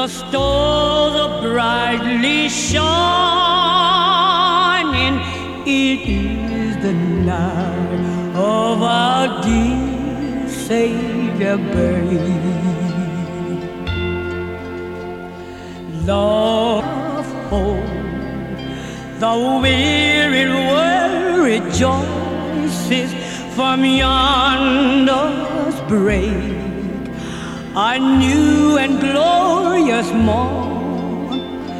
The stars are brightly shining. It is the night of our dear Savior birth. Love, hope, the weary world rejoices from yonder's break. A new and glorious morn.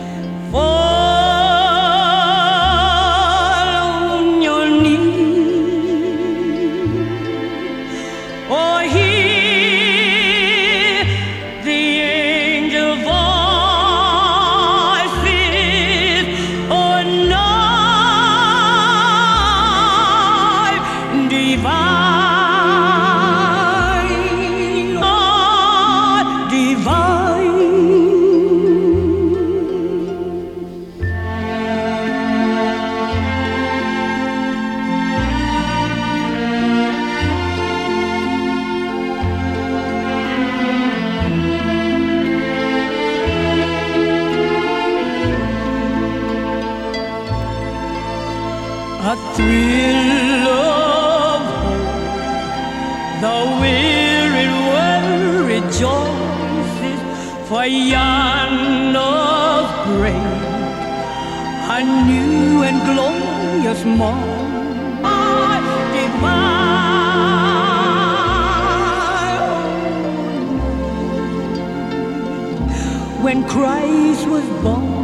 Fall on your knees, or hear the angel voices, or night divine. A thrill of hope, the weary world rejoices, for yonder's break, a new and glorious morn. Divine, when Christ was born.